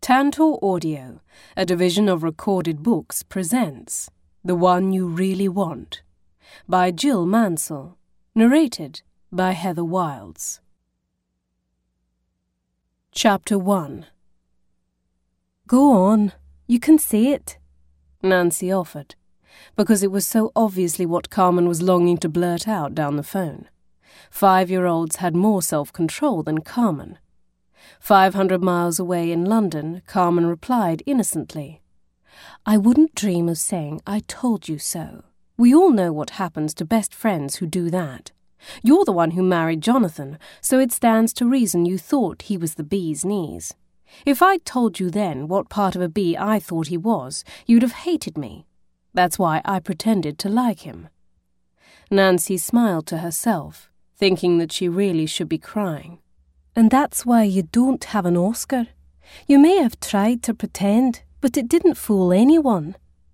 Tantor Audio, a division of Recorded Books, presents The One You Really Want by Jill Mansell, narrated by Heather Wilds. Chapter 1. Go on, you can say it, Nancy offered, because it was so obviously what Carmen was longing to blurt out down the phone. 5-year-olds had more self-control than Carmen. 500 miles away in London, Carmen replied innocently, "I wouldn't dream of saying I told you so. We all know what happens to best friends who do that. You're the one who married Jonathan, so it stands to reason you thought he was the bee's knees. If I'd told you then what part of a bee I thought he was, you'd have hated me. That's why I pretended to like him." Nancy smiled to herself, thinking that she really should be crying. And that's why you don't have an Oscar. You may have tried to pretend, but it didn't fool anyone.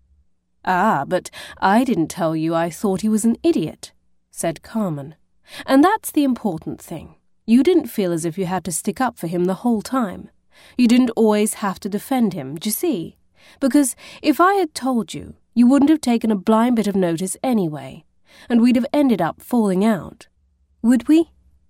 "Ah, but I didn't tell you I thought he was an idiot," said Carmen. "And that's the important thing. You didn't feel as if you had to stick up for him the whole time. You didn't always have to defend him, d'you see? Because if I had told you, you wouldn't have taken a blind bit of notice anyway, and we'd have ended up falling out." "Would we?"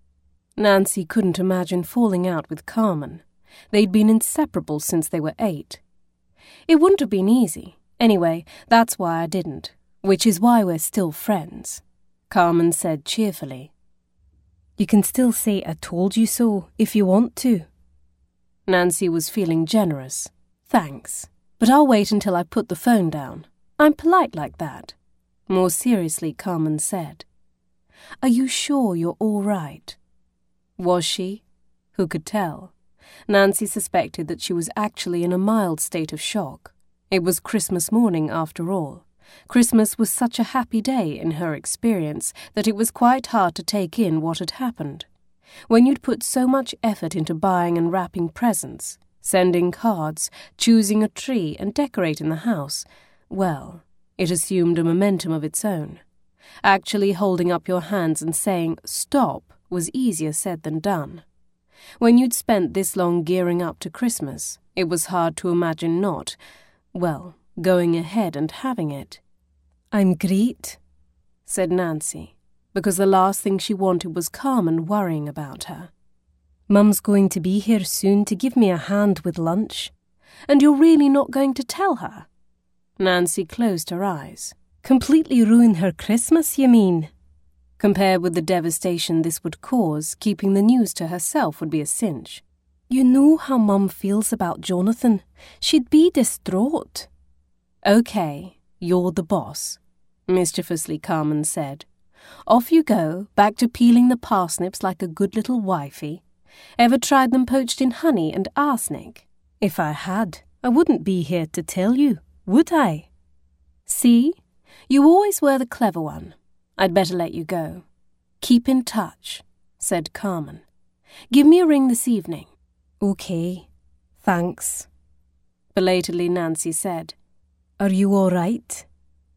Nancy couldn't imagine falling out with Carmen. They'd been inseparable since they were 8. "It wouldn't have been easy. Anyway, that's why I didn't, which is why we're still friends," Carmen said cheerfully. "You can still say I told you so, if you want to." Nancy was feeling generous. "Thanks, but I'll wait until I put the phone down. I'm polite like that." More seriously, Carmen said, "Are you sure you're all right?" Was she? Who could tell? Nancy suspected that she was actually in a mild state of shock. It was Christmas morning after all. Christmas was such a happy day in her experience that it was quite hard to take in what had happened. When you'd put so much effort into buying and wrapping presents, sending cards, choosing a tree and decorating the house, well, it assumed a momentum of its own. Actually holding up your hands and saying, "Stop," was easier said than done. When you'd spent this long gearing up to Christmas, it was hard to imagine not, well, going ahead and having it. "I'm great," said Nancy, because the last thing she wanted was Carmen worrying about her. "Mum's going to be here soon to give me a hand with lunch." "And you're really not going to tell her?" Nancy closed her eyes. "Completely ruin her Christmas, you mean?" Compared with the devastation this would cause, keeping the news to herself would be a cinch. "You know how Mum feels about Jonathan. She'd be distraught." "Okay, you're the boss," mischievously Carmen said. "Off you go, back to peeling the parsnips like a good little wifey. Ever tried them poached in honey and arsenic?" "If I had, I wouldn't be here to tell you, would I?" "See? You always were the clever one. I'd better let you go." "Keep in touch," said Carmen. "Give me a ring this evening." "Okay, thanks," belatedly Nancy said. "Are you all right?"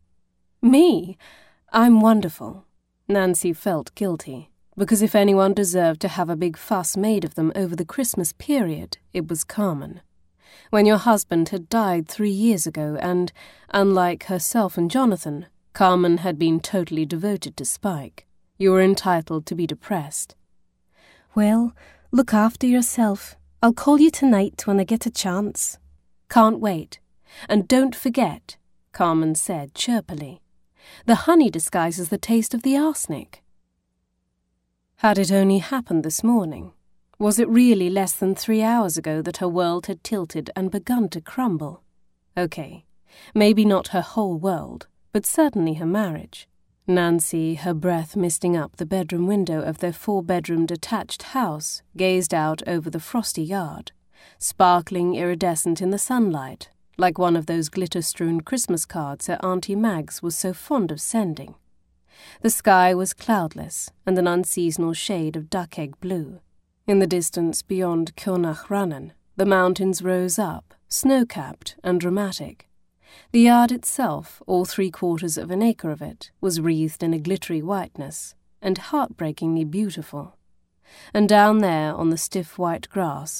"Me? I'm wonderful." Nancy felt guilty, because if anyone deserved to have a big fuss made of them over the Christmas period, it was Carmen. When your husband had died 3 years ago and, unlike herself and Jonathan, Carmen had been totally devoted to Spike, you were entitled to be depressed. "Well, look after yourself. I'll call you tonight when I get a chance." "Can't wait. And don't forget," Carmen said chirpily, "the honey disguises the taste of the arsenic." Had it only happened this morning? Was it really less than 3 hours ago that her world had tilted and begun to crumble? Okay, maybe not her whole world, but certainly her marriage. Nancy, her breath misting up the bedroom window of their 4-bedroom detached house, gazed out over the frosty yard, sparkling iridescent in the sunlight, like one of those glitter-strewn Christmas cards her Auntie Mags was so fond of sending. The sky was cloudless and an unseasonal shade of duck-egg blue. In the distance beyond Kjolnahranen, the mountains rose up, snow-capped and dramatic. The yard itself, all 3/4 of an acre of it, was wreathed in a glittery whiteness, and heartbreakingly beautiful. And down there on the stiff white grass,